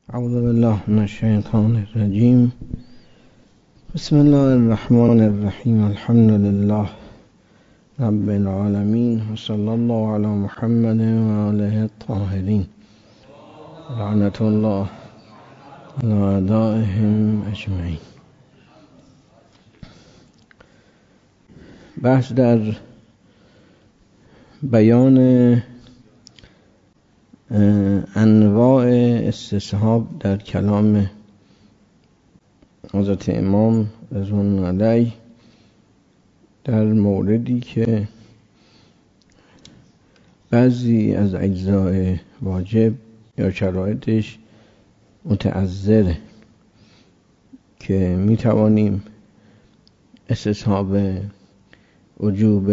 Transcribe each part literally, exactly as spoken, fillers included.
اعوذ بالله من الشیطان الرجیم. بسم الله الرحمن الرحیم. الحمد لله رب العالمین و صلی الله علی محمد و آله الطاهرین. لعنت الله علی اعدائهم اجمعین. بحث در بیان انواع استصحاب در کلام حضرت امام رضوان الله علیه در موردی که بعضی از اجزاء واجب یا شرایطش متعذره که می توانیم استصحاب وجوب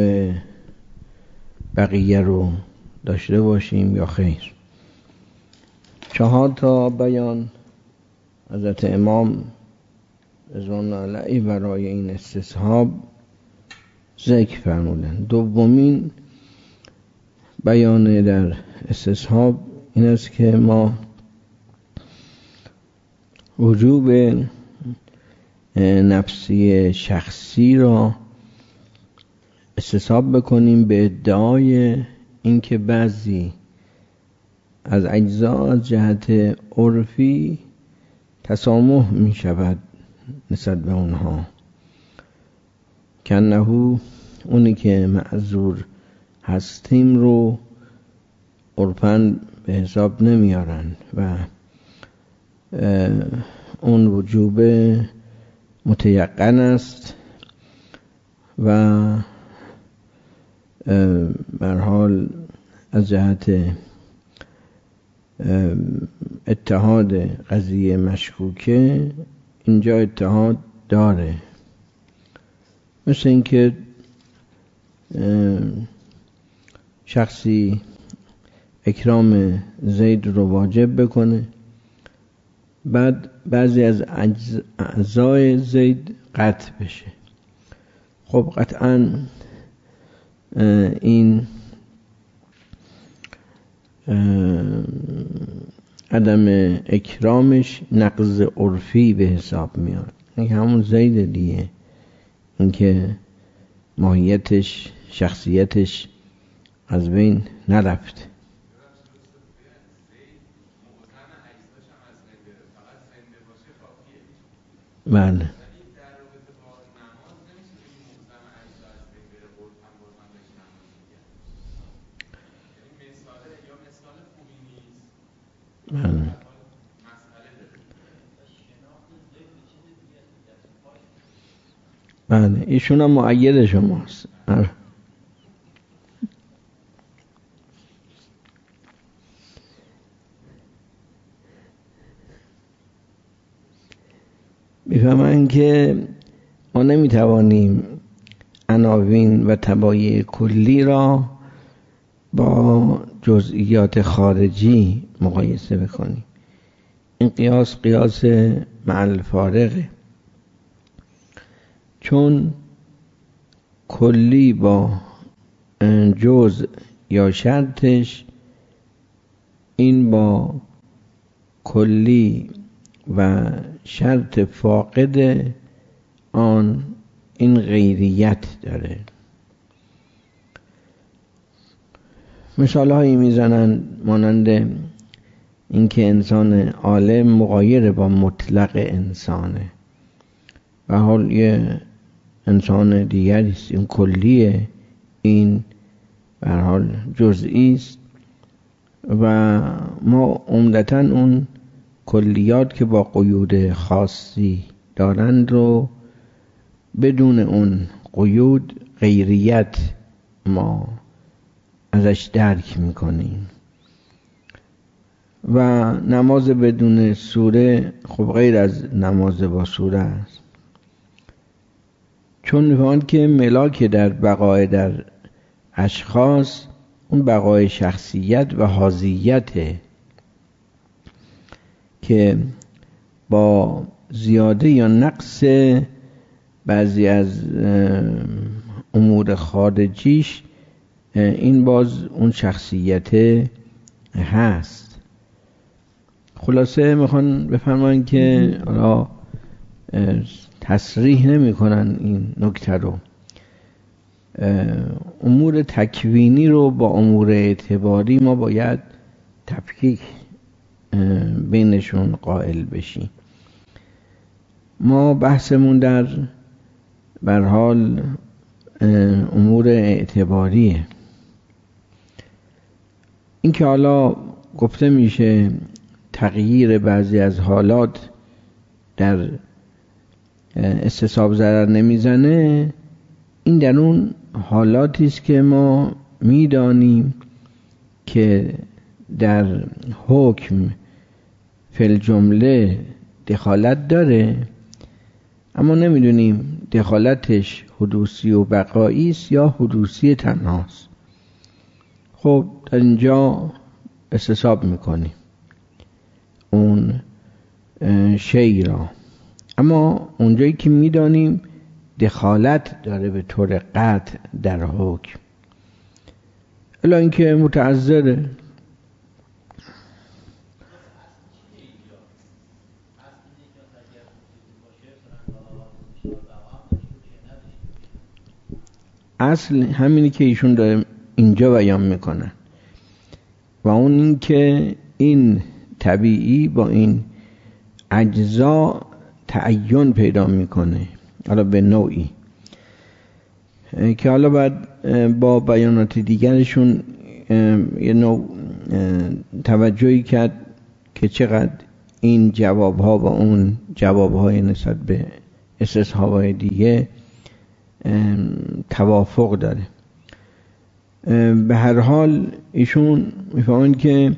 بقیه رو داشته باشیم یا خیر. چهار تا بیان حضرت امام رضوان الله علیه برای این استصحاب ذکر فرمودن. دومین بیان در استصحاب این است که ما وجوب نفسی شخصی را استصحاب بکنیم به ادعای اینکه بعضی از اجزا از جهت عرفی تسامح می شود نسبت به اونها، کنهو اونی که معذور هستیم رو عرفاً به حساب نمیارن و اون وجوب متیقن است و به هر حال از جهت اتحاد قضیه مشکوکه اینجا اتحاد داره، مثل اینکه شخصی اکرام زید رو واجب بکنه، بعد بعضی از اعضای زید قطع بشه. خب قطعاً این عدم اکرامش نقض عرفی به حساب میاد. این همون زید دیگه، این که ماهیتش شخصیتش از بین نرفت. بله بله بله ایشون هم مؤید شماست. میفهمن که ما نمیتوانیم عناوین و تبایع کلی را با جزئیات خارجی مقایسه بکنیم. این قیاس قیاس مع الفارقه، چون کلی با جزء یا شرطش این با کلی و شرط فاقد آن این غیریت داره. مثال هایی میزنن مانند اینکه انسان عالم مغایر با مطلق انسانه و حال یه انسان دیگری است، این کلیه، این به هر حال جزئی است و ما عمدتاً اون کلیات که با قیود خاصی دارند رو بدون اون قیود غیریت ما ازش درک میکنیم. و نماز بدون سوره خب غیر از نماز با سوره است، چون میفهمن که ملاک در بقای در اشخاص اون بقای شخصیت و حاضیته که با زیاده یا نقص بعضی از امور خارجیش این باز اون شخصیت هست. خلاصه میخوان بفرمایند که حالا تصریح نمی کنن این نکته رو، امور تکوینی رو با امور اعتباری ما باید تفکیک بینشون قائل بشیم. ما بحثمون در بر حال امور اعتباریه. این که حالا گفته میشه تغییر بعضی از حالات در استصحاب ضرر نمیزنه، این در اون حالاتی است که ما میدانیم که در حکم فی الجمله دخالت داره، اما نمیدونیم دخالتش حدوثی و بقایی است یا حدوثی تنهاست. خب در اینجا استصحاب میکنیم اون شی را، اما اونجایی که میدانیم دخالت داره به طور قطع در حکم، الا اینکه متعذره. اصل همینی که ایشون داره اینجا بیان میکنن و اون این که این طبیعی با این اجزا تعین پیدا میکنه، حالا به نوعی که حالا بعد با بیانات دیگرشون یه نوع توجهی کرد که چقدر این جوابها و اون جوابهای نسبت به استصحاب‌های دیگه توافق داره. به هر حال ایشون میفهمن که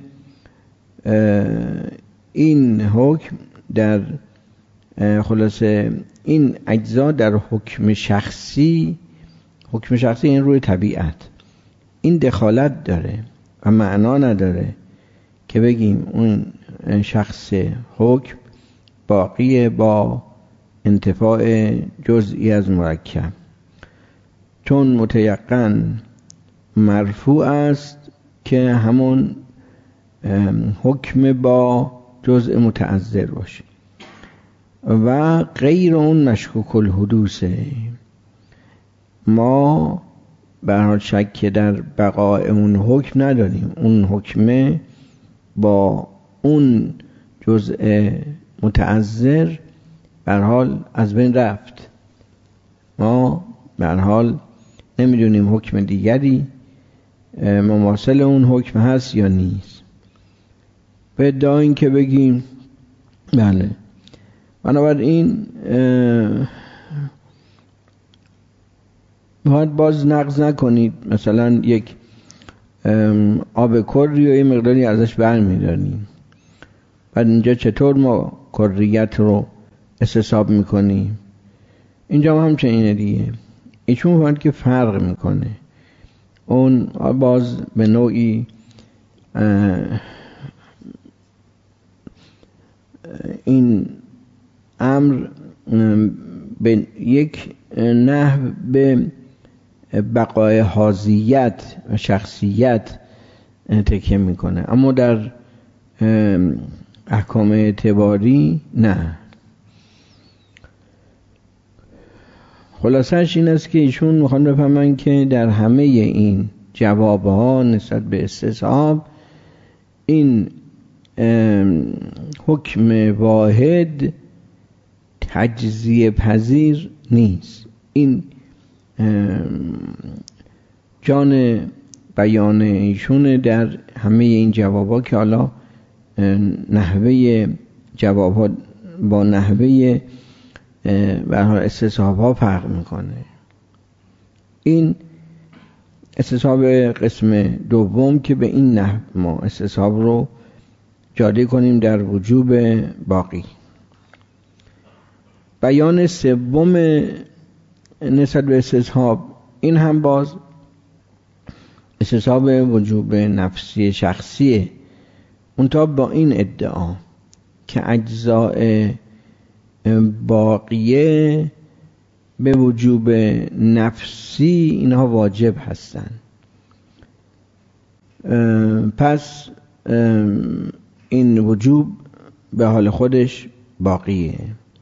این حکم در خلاصه این اجزا در حکم شخصی، حکم شخصی این روی طبیعت، این دخالت داره و معنا نداره که بگیم اون شخص حکم باقی با انتفاع جزئی از مرکب، چون متیقن مرفوع است که همون حکم با جزء متعذر باشه و غیر اون مشکوک الحدوثه. ما به هر حال شک در بقای اون حکم نداریم، اون حکمه با اون جزء متعذر به هر حال از بین رفت. ما به هر حال نمیدونیم حکم دیگری مماثل اون حکم هست یا نیست. به ادعای این که بگیم بله، بنابراین باید باز نقض نکنید مثلا یک آب کری و یه مقداری ازش برمیداریم، بعد اینجا چطور ما کریت رو استصحاب میکنیم؟ اینجا هم همچنینه دیگه. ایشون فهمد که فرق میکنه، اون باز به نوعی این امر به یک نحو به بقای حاضیت و شخصیت تکیه میکنه، اما در احکام اعتباری نه. خلاصش این است که ایشون میخوان بفهمن که در همه این جوابها نسبت به استصحاب این حکم واحد تجزیه پذیر نیست. این جان بیان ایشون در همه این جوابها که حالا نحوه جوابها با نحوه به هر استصحاب ها فرق میکنه. این استصحاب قسم دوم که به این نحو ما استصحاب رو جاری کنیم در وجوب باقی. بیان سوم نسبت به استصحاب این هم باز استصحاب وجوب نفسی شخصیه، منتها با این ادعا که اجزاء باقیه به وجوب نفسی اینها واجب هستند. پس این وجوب به حال خودش باقیه.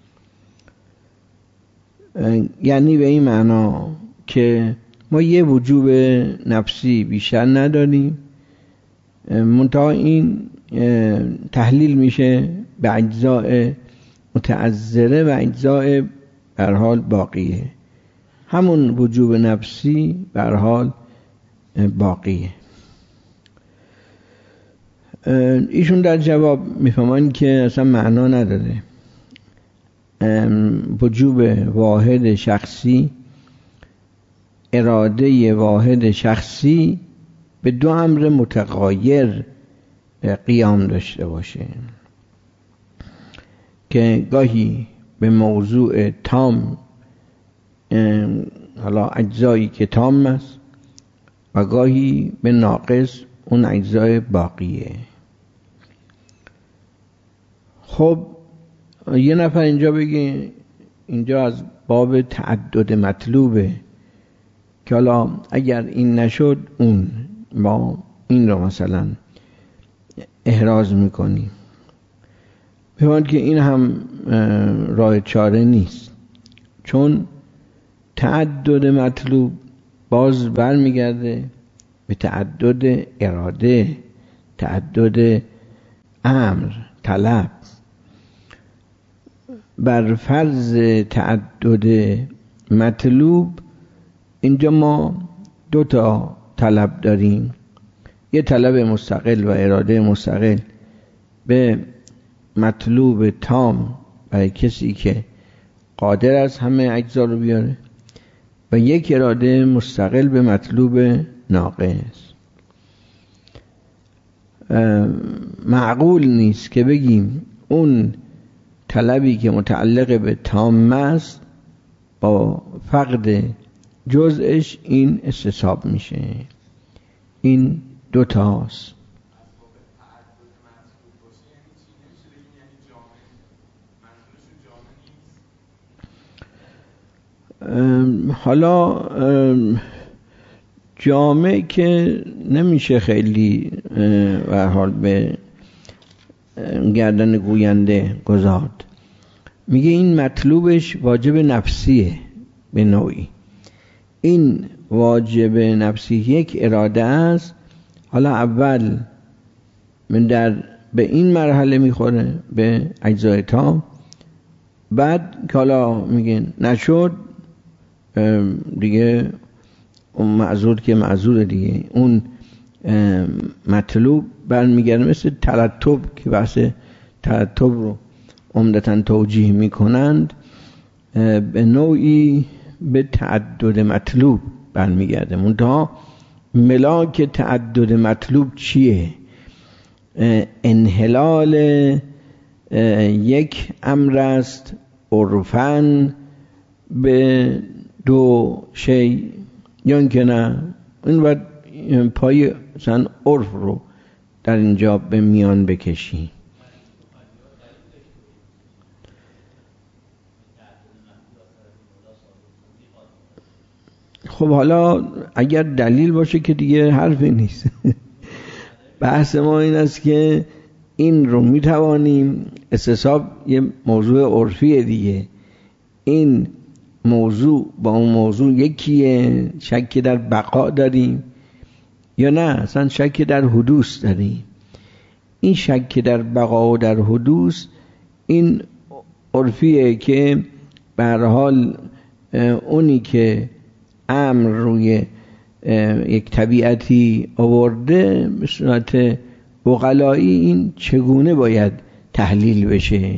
یعنی به این معنا که ما یه وجوب نفسی بیشتر نداریم، منتها این تحلیل میشه به اجزاء متعذره و اجزاء به هر حال باقیه. همون وجوب نفسی به هر حال باقیه. ایشون در جواب میفهمن که اصلا معنا نداره. وجوب واحد شخصی، اراده واحد شخصی به دو امر متغایر قیام داشته باشه که گاهی به موضوع تام، حالا اجزایی که تام است، و گاهی به ناقص، اون اجزای باقیه. خب یه نفر اینجا بگه اینجا از باب تعدد مطلوبه که حالا اگر این نشد اون، ما این رو مثلا احراز میکنیم. ببینید که این هم راه چاره نیست، چون تعدد مطلوب باز برمیگرده به تعدد اراده، تعدد امر، طلب. بر فرض تعدد مطلوب اینجا ما دو تا طلب داریم، یه طلب مستقل و اراده مستقل به مطلوب تام برای کسی که قادر است همه اجزا رو بیاره، و یک اراده مستقل به مطلوب ناقص. معقول نیست که بگیم اون طلبی که متعلق به تام است با فقد جزءش این استصحاب میشه. این دو تاست. حالا جامع که نمیشه خیلی به هر حال به گردن گوینده گذارد. میگه این مطلوبش واجب نفسیه به نوعی. این واجب نفسی یک اراده است. حالا اول من در به این مرحله میخوره به اجزای تام، بعد که حالا میگه نشد دیگه اون معذور که معذور دیگه، اون مطلوب برمیگرده. مثل ترتب که بحث ترتب رو عمدتاً توجیه میکنند، به نوعی به تعدد مطلوب برمیگرده. منتها ملاک تعدد مطلوب چیه؟ انحلال یک امر است عرفاً به دو شی، یا اینکه نه این باید پای مثلا عرف رو در اینجا به میان بکشی. خب حالا اگر دلیل باشه که دیگه حرفی نیست. بحث ما این است که این رو میتوانیم استصحاب یه موضوع عرفیه دیگه، این موضوع با اون موضوع یکیه، شک در بقا داریم یا نه اصلا شک در حدوث داریم. این شک در بقا و در حدوث این عرفیه که به هر حال اونی که امر روی یک طبیعتی آورده به صورت عقلایی این چگونه باید تحلیل بشه.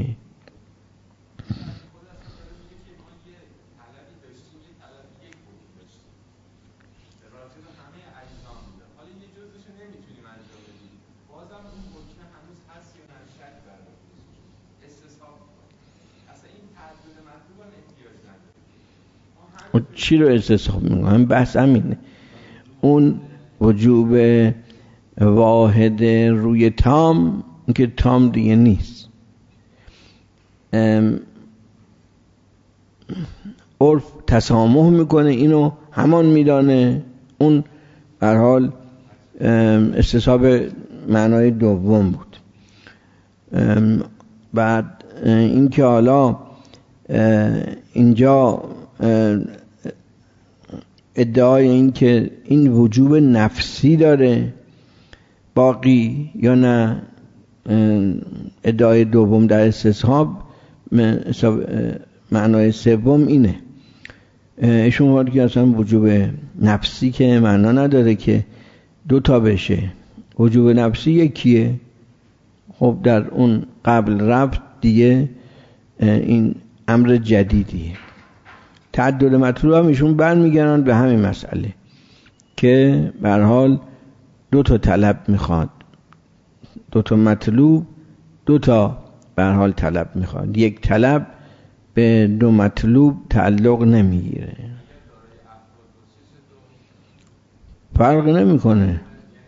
چی رو استصحاب میکنم؟ بحث همینه. اون وجوب واحد روی تام که تام دیگه نیست. عرف تسامح میکنه، اینو همان میدانه. اون به هر حال استصحاب معنای دوم بود. بعد این که حالا اینجا ادعای این که این وجوب نفسی داره باقی یا نه، ادعای دوم در استصحاب معنای سوم اینه. ایشون وارد که اصلا وجوب نفسی که معنا نداره که دو تا بشه. وجوب نفسی یکیه، خب در اون قبل رفت دیگه این امر جدیدیه. تعدد مطلوب هم ایشون برمیگردن به همین مسئله که به هر حال دو تا طلب میخواد، دو تا مطلوب، دو تا به هر حال طلب میخواد. یک طلب به دو مطلوب تعلق نمیگیره، فرق نمیکنه.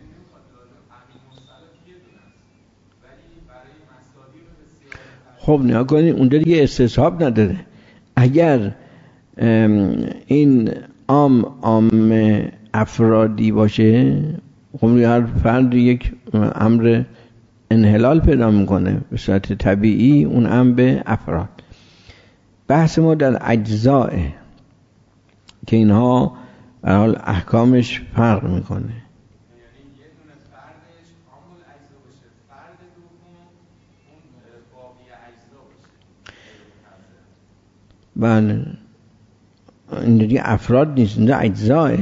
خب نیا کنید اونجا دیگه استصحاب نداره. اگر این عام عام افرادی باشه، خب هر فرد یک امر انحلال پیدا میکنه به صورت طبیعی، اون امر به افراد. بحث ما در اجزاء که اینها به حال احکامش فرق میکنه. بله این دیگه افراد نیست، اینجا اجزاه.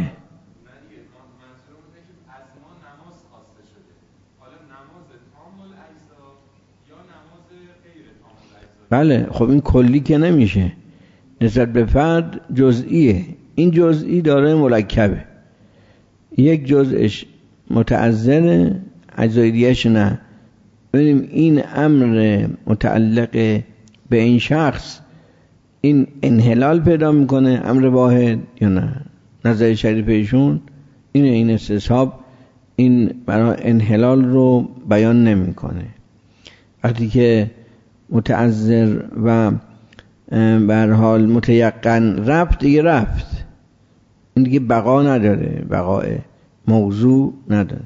بله خب این کلی که نمیشه، نسبت به فرد جزئیه. این جزئی داره مرکبه، یک جزءش متعذر، اجزای دیگه‌اش نه. ببینیم این امر متعلق به این شخص این انحلال پیدا میکنه امر واحد یا نه. نظر شریف ایشون اینه، این استصحاب این برای انحلال رو بیان نمیکنه. وقتی که متعذر و به هر حال متیقن رفت دیگه رفت، این دیگه بقا نداره، بقای موضوع نداره.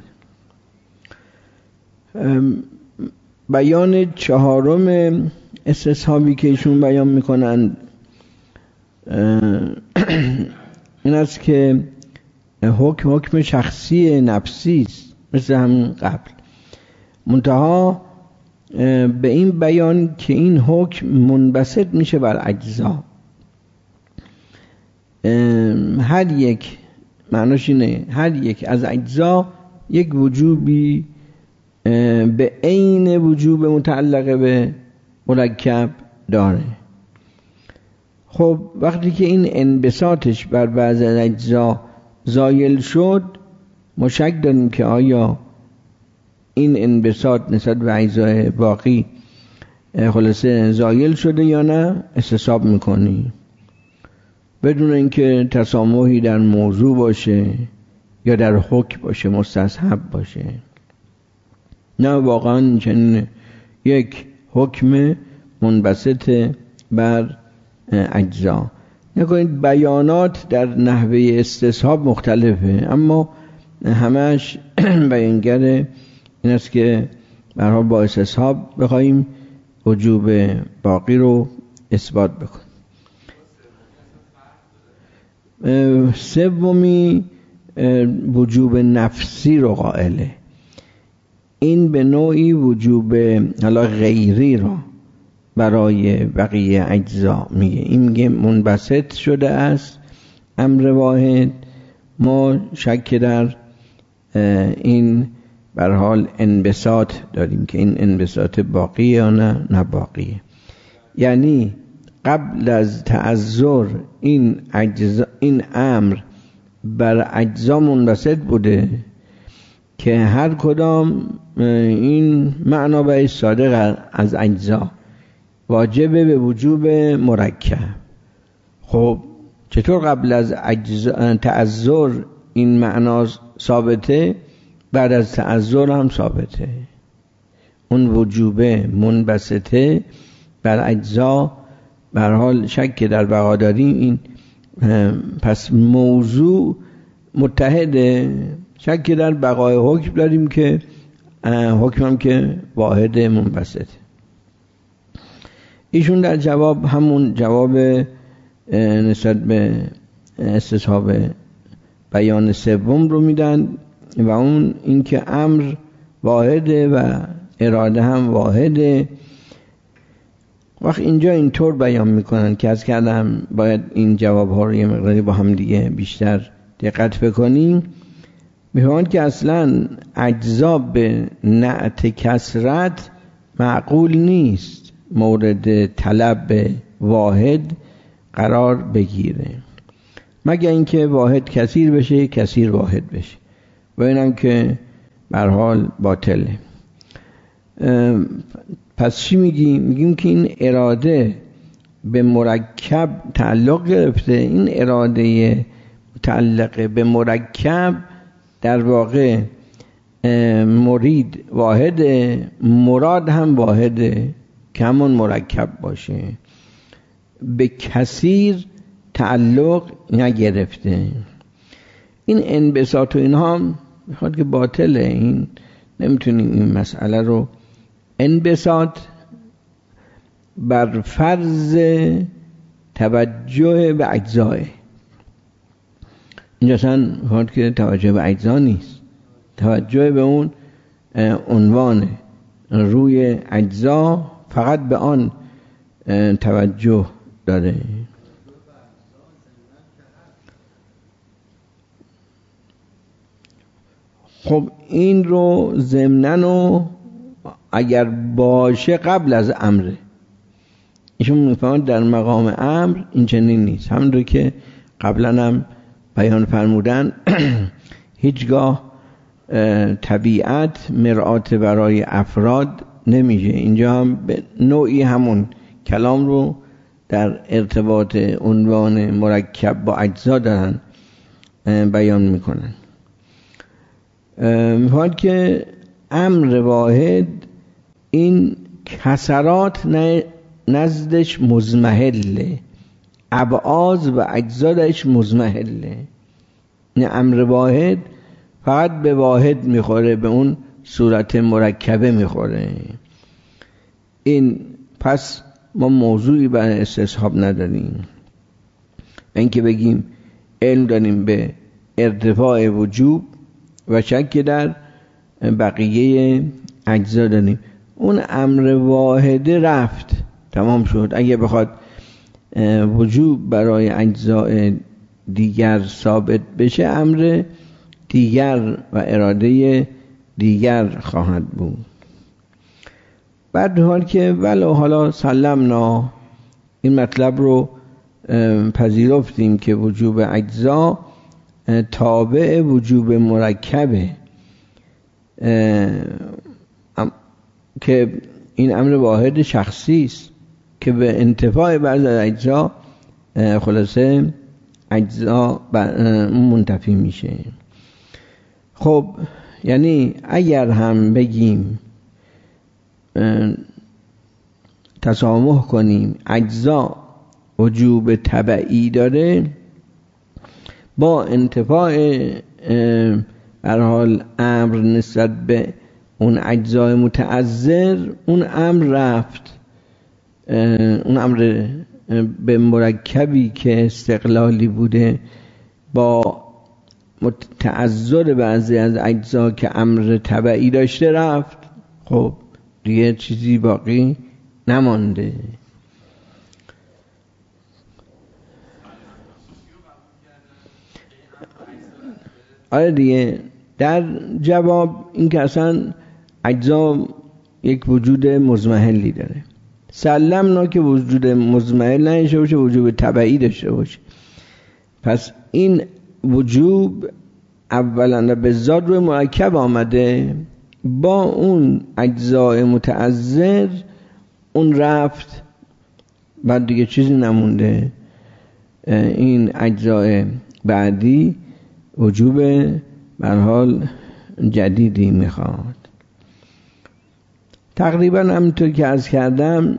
بیان چهارم استصحابی که ایشون بیان میکنن این است که حکم حکم شخصی نفسی است مثل همون قبل، منتها به این بیان که این حکم منبسط میشه بر اجزا. هر یک معناش اینه، هر یک از اجزا یک وجوبی به عین وجوب متعلق به مرکب داره. خب وقتی که این انبساطش بر بعض اجزا زایل شد، ما شک داریم که آیا این انبساط نسبت به اجزای باقی خلاصه زایل شده یا نه. استصحاب میکنی بدون اینکه تسامحی در موضوع باشه یا در حکم باشه، مستصحب باشه. نه واقعا چنین یک حکم منبسط بر اجزا. نکنید بیانات در نحوه استصحاب مختلفه، اما همش بیانگر این است که برای با استصحاب بخوایم وجوب باقی رو اثبات بکنیم. سومی وجوب نفسی رو قائله. این به نوعی وجوب حالا غیری را برای بقیه اجزا میگه. این میگه منبسط شده است امر واحد، ما شک در این بر حال انبساط داریم که این انبساط باقیه یا نه نه باقیه. یعنی قبل از تعذر این اجزا این امر بر اجزا منبسط بوده که هر کدام این معنا به صادق از اجزا واجبه به وجوب مرکب. خب چطور قبل از تعذر این معنا ثابته، بعد از تعذر هم ثابته؟ اون وجوبه منبسطه بر اجزا، به هر حال شک در بقا داریم. این پس موضوع متحده، شک در بقای حکم داریم که حکم هم که واحد منبسطه. ایشون در جواب همون جواب نسبت به استصحاب بیان سوم رو میدن و اون اینکه امر واحده و اراده هم واحده. وقت اینجا اینطور بیان میکنن که از کردم باید این جواب ها رو یه مقداری با هم دیگه بیشتر دقت بکنیم. میفهمند که اصلا اجزا به نعت کثرت معقول نیست مورد طلب واحد قرار بگیره، مگر اینکه واحد کثیر بشه کثیر واحد بشه و اینم که به هر حال باطله. پس چی میگیم؟ میگیم که این اراده به مرکب تعلق گرفته. این اراده متعلق به مرکب در واقع مرید واحده، مراد هم واحده که همون مرکب باشه، به کثیر تعلق نگرفته. این انبساط و اینها میخواد که باطله، این نمیتونیم این مسئله رو. انبساط بر فرض توجه به اجزاه، اینجا اصلا میخواد که توجه به اجزا نیست، توجه به اون عنوان روی اجزا، فقط به آن توجه داره. خب این رو ضمناً و اگر باشه قبل از امره، ایشون میفهمند در مقام امر این چنین نیست. همونطور که قبلا هم بیان فرمودن هیچگاه طبیعت مرآت برای افراد نمیشه. اینجا هم به نوعی همون کلام رو در ارتباط عنوان مرکب با اجزا دارن بیان میکنن. میفهمند که امر واحد این کسرات نزدش مزمحله، ابعاض و اجزادش مزمحله. این امر واحد فقط به واحد میخوره، به اون صورت مرکبه میخوره. این پس ما موضوعی برای استصحاب نداریم، اینکه بگیم علم داریم به ارتفاع وجوب و شک در بقیه اجزا داریم. اون امر واحده رفت، تمام شد. اگه بخواد وجوب برای اجزاء دیگر ثابت بشه، امر دیگر و اراده دیگر خواهد بود. بعد حال که ولو حالا سلمنا، این مطلب رو پذیرفتیم که وجوب اجزا تابع وجوب مرکبه، که این امر واحد شخصی است که به انتفاع بعض اجزا خلاصه اجزا منتفی میشه. خب یعنی اگر هم بگیم تسامح کنیم اجزا وجوب تبعی داره، با انتفاع هر حال امر نسبت به اون اجزای متعذر، اون امر رفت، اون امر به مرکبی که استقلالی بوده با تعذر بعضی از اجزا که امر تبعی داشته رفت. خب دیگه چیزی باقی نمانده. آره دیگه، در جواب این که اصلا اجزا یک وجود مزمحلی داره. سلمنا که وجود مزمحل نشه باشه، وجود تبعی داشته باشه. پس این وجوب اولا به ذات روی مرکب آمده، با اون اجزای متعذر اون رفت، بعد دیگه چیزی نمونده. این اجزای بعدی وجوب به هر حال جدیدی میخواد. تقریبا همونطور که عرض کردم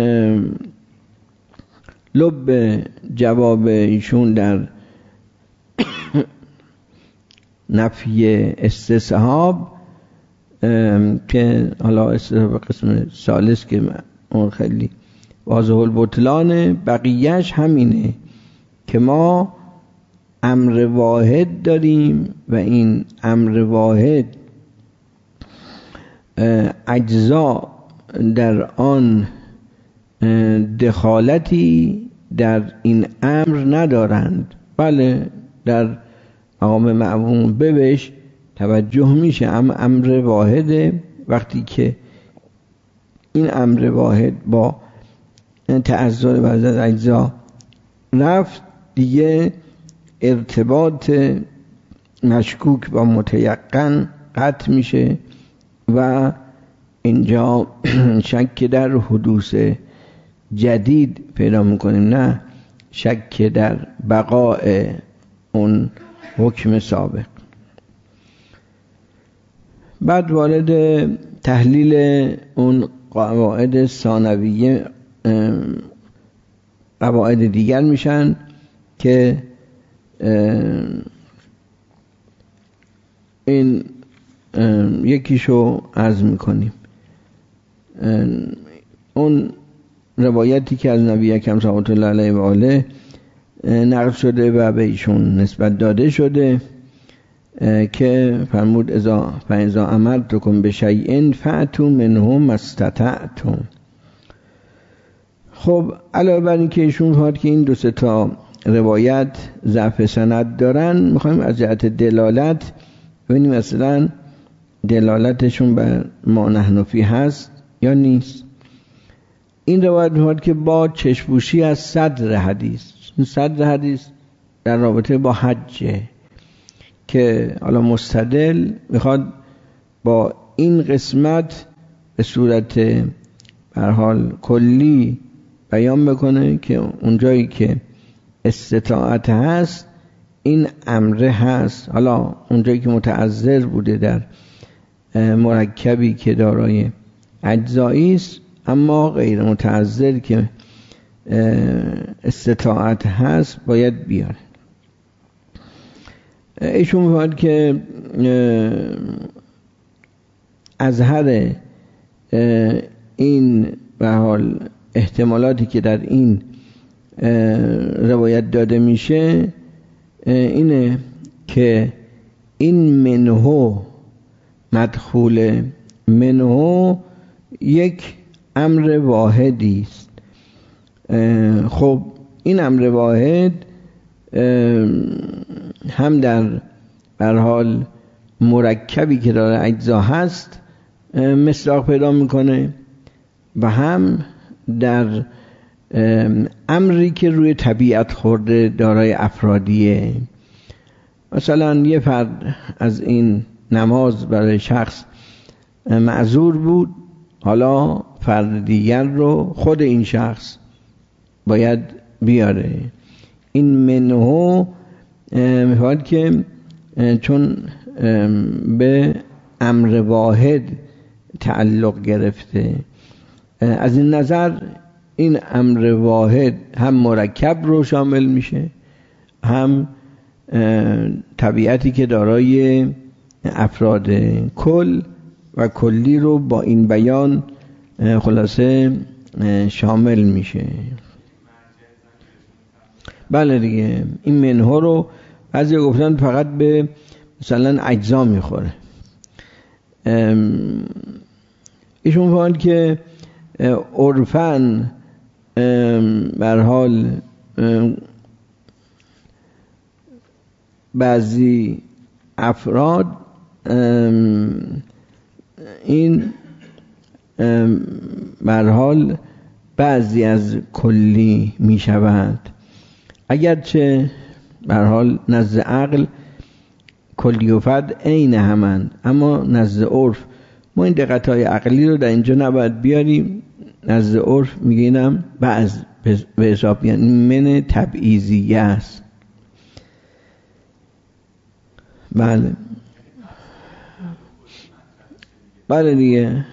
لب جواب ایشون در نفی استصحاب که حالا استصحاب قسم ثالث که اون خیلی واضح البطلان. بقیهش همینه که ما امر واحد داریم و این امر واحد اجزا در آن دخالتی در این امر ندارند. بله در مقام معمول بهش توجه میشه، اما امر واحده. وقتی که این امر واحد با تعذر بعض از اجزا رفت، دیگه ارتباط مشکوک با متیقن قطع میشه و اینجا شک در حدوث جدید پیدا میکنیم، نه شک در بقاء اون حکم سابق. بعد وارد تحلیل اون قواعد ثانویه قواعد دیگر میشن که این یکیشو عرض میکنیم. اون روایتی که از نبی اکرم صلی الله علیه و آله نقل شده و به ایشون نسبت داده شده که فرمود اذا فاذا امرتکم بشیء فاتوا منه ما استطعتم. خب علاوه بر این که ایشون فرمود که این دو سه تا روایت ضعف سند دارن، میخوایم از جهت دلالت ببینیم مثلا دلالتشون بر ما نحن فی هست یا نیست. این روایت میگه که با چشپوشی از صدر حدیث، صدر حدیث در رابطه با حجه که حالا مستدل میخواد با این قسمت به صورت به هر حال کلی بیان بکنه که اونجایی که استطاعت هست این امره هست. حالا اونجایی که متعذر بوده در مرکبی که دارای اجزایی است، اما غیر متعذر که استطاعت هست باید بیاره. ایشون می‌فرماید که اظهر این به حال احتمالاتی که در این روایت داده میشه اینه که این منهو مدخول منهو یک امر واحدی است. خب این امر واحد هم در هر حال مرکبی که داره اجزا هست مصداق پیدا میکنه و هم در امری که روی طبیعت خورده دارای افرادیه. مثلا یه فرد از این نماز برای شخص معذور بود، حالا فرد دیگر رو خود این شخص باید بیاره. این منهو میخواد که چون به امر واحد تعلق گرفته، از این نظر این امر واحد هم مرکب رو شامل میشه، هم طبیعتی که دارای افراد کل و کلی رو با این بیان خلاصه شامل میشه. بله دیگه این منها رو بعضی گفتن فقط به مثلا اجزا میخوره. ایشون فرمود که عرفاً به هر حال بعضی افراد این به هر حال بعضی از کلی می شود، اگرچه به هر حال نزد عقل کلی و فرد عین همند، اما نزد عرف ما این دقت‌های عقلی رو در اینجا نباید بیاریم. نزد عرف میگینم بعض به حساب یعنی من تبعیضیه است. بله بله دیگه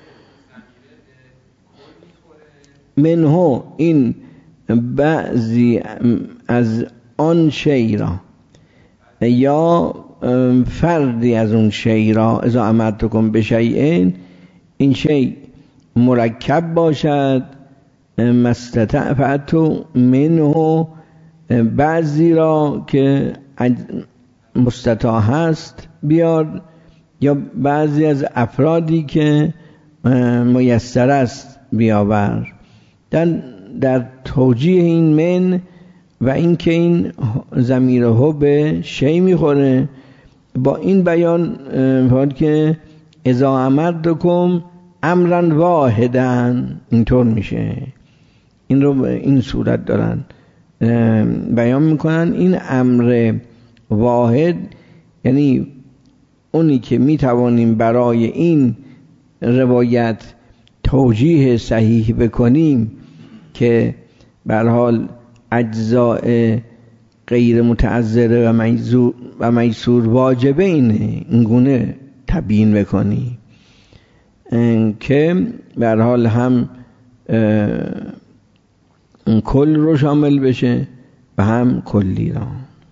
منهو این بعضی از آن شی را یا فردی از اون شی را اذا امرتکم بشیء، این شی مرکب باشد مستطع فأتو منه، بعضی را که مستطاع هست بیار، یا بعضی از افرادی که میسر است بیاور. در, در توجیه این من و این که این ضمیره به شی میخوره، با این بیان فرمود که اذا امرتکم امرا واحدا، اینطور میشه. این رو به این صورت دارن بیان میکنن. این امر واحد یعنی اونی که میتوانیم برای این روایت توجیه صحیح بکنیم که به هر حال اجزاء غیر متعذره و میسور واجبه، اینه این گونه تبیین بکنیم که به هر حال هم کل رو شامل بشه و هم کلی را.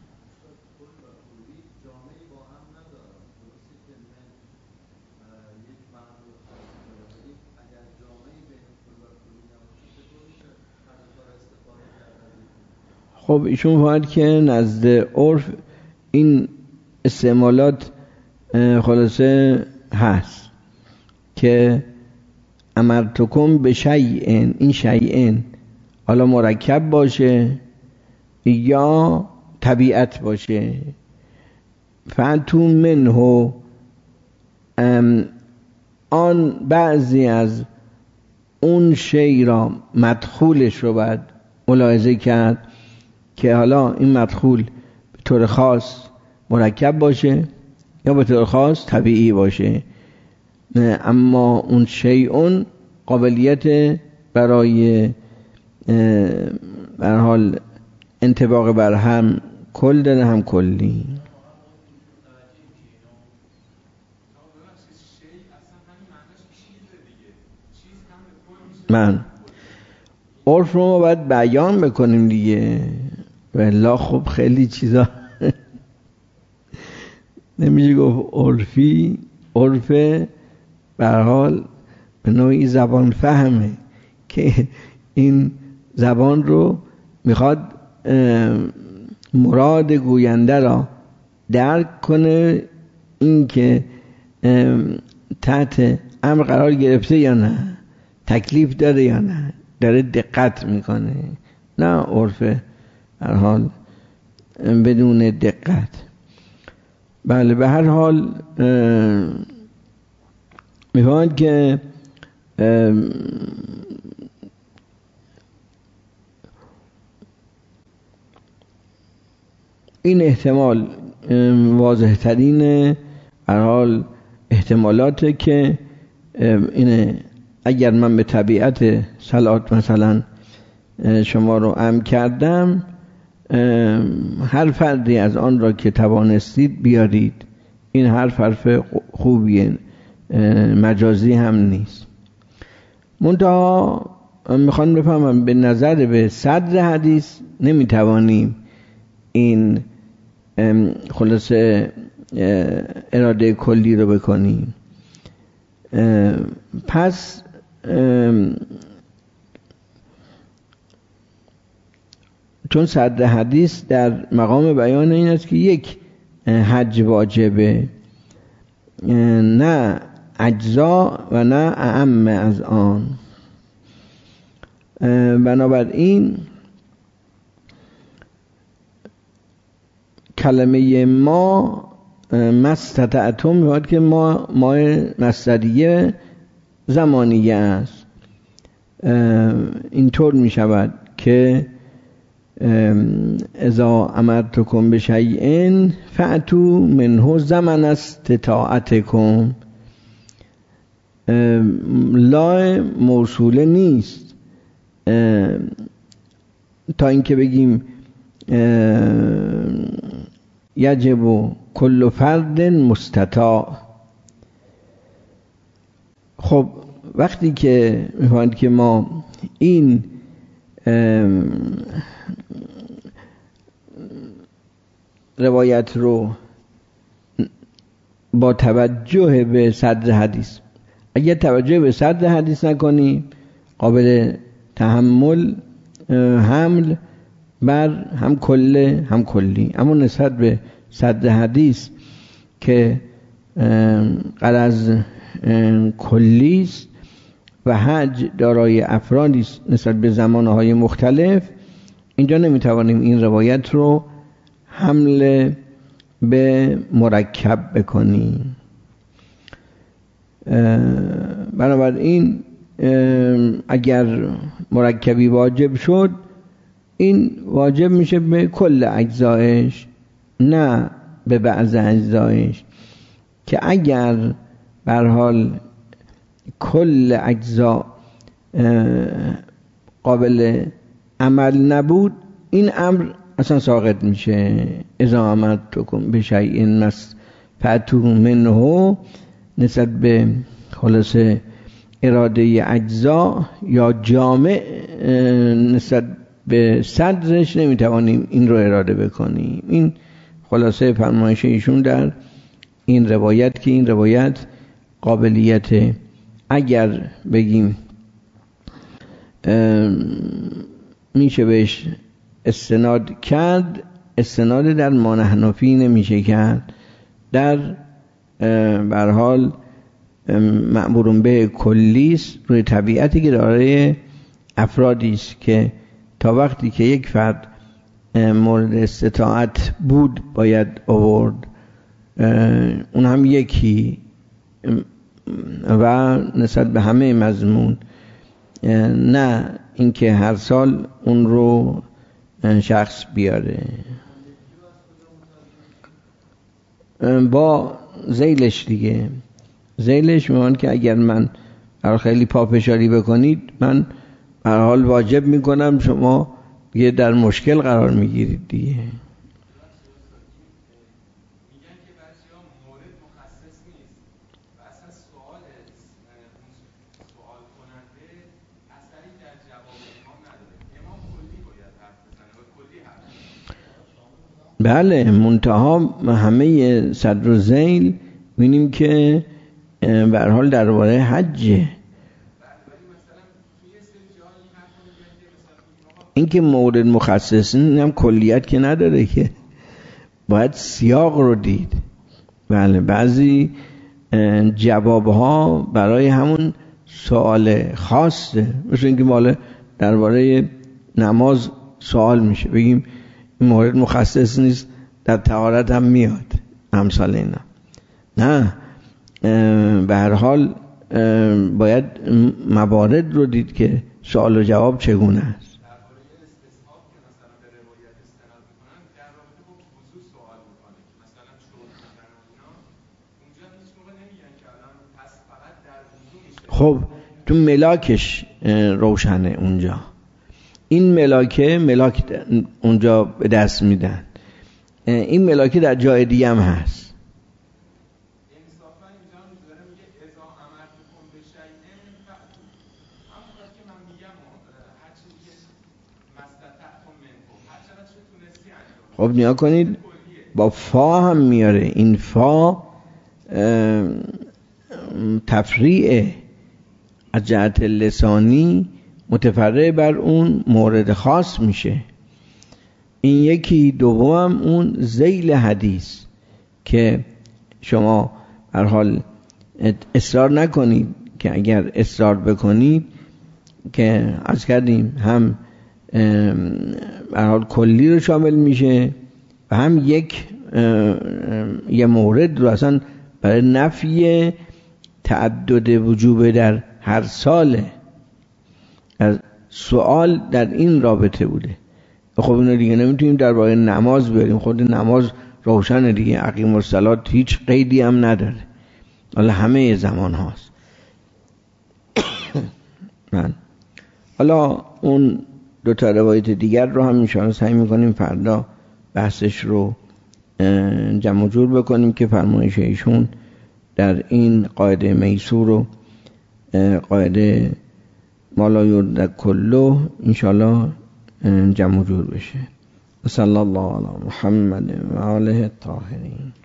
خب ایشون فهمید که نزد عرف این استعمالات خلاصه هست که امرتکم به شیئن، این شیئن حالا مرکب باشه یا طبیعت باشه. فأتوا منه، آن بعضی از اون شی را مدخولش رو باید ملاحظه کرد که حالا این مدخول به طور خاص مرکب باشه یا به طور خاص طبیعی باشه، اما اون شیء قابلیت برای به هر حال انطباق بر هم کل داره هم کلی. من عرف رو ما باید بیان بکنیم دیگه، والله خب خیلی چیزا نمیشه گفت عرفی. عرف به هر حال به نوعی زبان فهمه که این زبان رو میخواد مراد گوینده را درک کنه، این که تحت امر قرار گرفته یا نه، تکلیف داره یا نه، داره دقت میکنه. نه عرف هر حال بدون دقت. بله به هر حال میفهمد که این احتمال واضح ترین هر حال احتمالاته که اینه اگر من به طبیعت صلات مثلا شما رو امر کردم، هر فردی از آن را که توانستید بیارید. این حرف حرف خوبیه، مجازی هم نیست. منتها میخوان بفهمم به نظر به صدر حدیث نمیتوانیم این خلاصه اراده کلی رو بکنیم. پس چون صدر حدیث در مقام بیان این است که یک حج واجبه، نه اجزا و نه اعم از آن. بنابراین کلمه ما مستطعتم میاد که ما ما مصدریه زمانیه است. اینطور می شود که اذا امرتکم بشیء فأتوا منه زمن استطاعتکم. لا موصوله نیست تا اینکه بگیم یجب کل فرد مستطاع. خب وقتی که می‌فهمید که ما این روایت رو با توجه به صدر حدیث، اگر توجه به صدر حدیث نکنیم قابل تحمل حمل بر هم کله هم کلی. اما نسبت به صدر حدیث که غرض کلی است و حج دارای افرادی است نسبت به زمانهای مختلف، اینجا نمیتوانیم این روایت رو حمل به مرکب بکنیم. بنابراین اگر مرکبی واجب شد، این واجب میشه به کل اجزایش، نه به بعض اجزایش، که اگر به هر حال کل اجزا قابل عمل نبود، این امر اصلا ساقط میشه. اذا امرتکم بشیء فأتوا منه، نسبت به خلاص اراده اجزا یا جامع نسبت به صدرش نمیتوانیم این رو اراده بکنیم. این خلاصه فرمایش ایشون در این روایت که این روایت قابلیت اگر بگیم میشه بهش استناد کرد، استناد در ما نحنفی نمیشه کرد، در به هر حال مأمورون به کلیست، روی طبیعتی که داره افرادی است که تا وقتی که یک فرد مورد استطاعت بود باید آورد، اون هم یکی و نسبت به همه مضمون، نه اینکه هر سال اون رو شخص بیاره. با ذیلش دیگه، ذیلش میگن که اگر من خیلی پافشاری بکنید، من به هر حال واجب میکنم، شما دیگه در مشکل قرار میگیرید دیگه. بله، منتها همه صدر و ذیل بینیم که به هر حال درباره حجه. این که مورد مخصص هم کلیت که نداره، که باید سیاق رو دید. بله، بعضی جوابها برای همون سوال خاصه، مثل اینکه مال درباره نماز سوال میشه، بگیم این مورد مخصص نیست، در طهارت هم میاد، امثال اینا. نه، به هر حال باید موارد رو دید که سوال و جواب چگونه است. خب تو ملاکش روشنه اونجا، این ملاکه ملاک اونجا به دست میدن، این ملاکه در جای دیگه هم هست. خب نیا کنید با فا هم میاره، این فا تفریع از جهت لسانی متفرع بر اون مورد خاص میشه. این یکی. دوم اون ذیل حدیث که شما هر حال اصرار نکنید، که اگر اصرار بکنید که عرض کردیم هم هر حال کلی رو شامل میشه و هم یک یه مورد رو اصلا برای نفی تعدد وجوب در هر ساله از سوال در این رابطه بوده. خب اینو دیگه نمیتونیم درباره نماز بریم، خود نماز روشن دیگه، اقیم الصلاة هیچ قیدی هم نداره، حالا همه زمان هاست. من حالا اون دو تا روایت دیگر رو هم انشاءالله سعی میکنیم فردا بحثش رو جمع جور بکنیم که فرمایش ایشون در این قاعده میسور و قاعده مالا یرد کلو انشاءالله جمع جور بشه. صلی الله علی محمد و آله الطاهرین.